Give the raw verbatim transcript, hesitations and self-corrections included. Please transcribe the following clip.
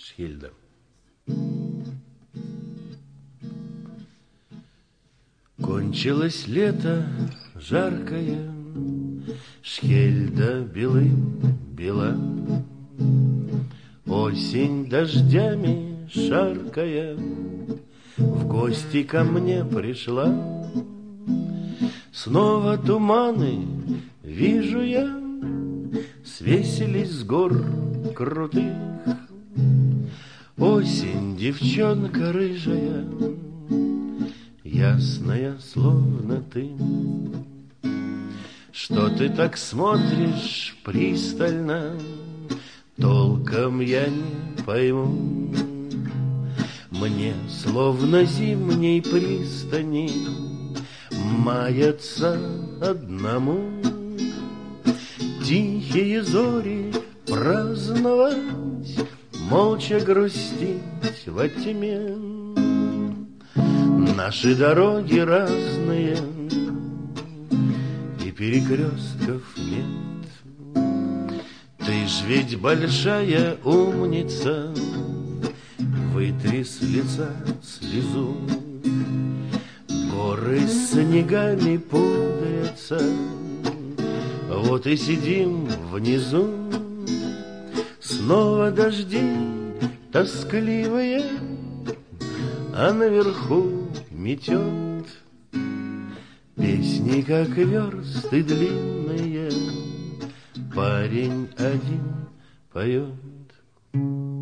Шхильда. Кончилось лето жаркое, Шхельда белым бела, осень дождями шаркая в гости ко мне пришла. Снова туманы вижу я, свесились с гор крутых. Осень, девчонка рыжая, ясная, словно ты. Что ты так смотришь пристально, толком я не пойму. Мне, словно зимней пристани, маяться одному. Тихие зори праздновать, молча грустить во тьме. Наши дороги разные, и перекрестков нет. Ты ж ведь большая умница, вытри с лица слезу. Горы с снегами пудрятся, вот и сидим внизу. Снова дожди тоскливые, а наверху метет. Песни, как версты длинные, парень один поет.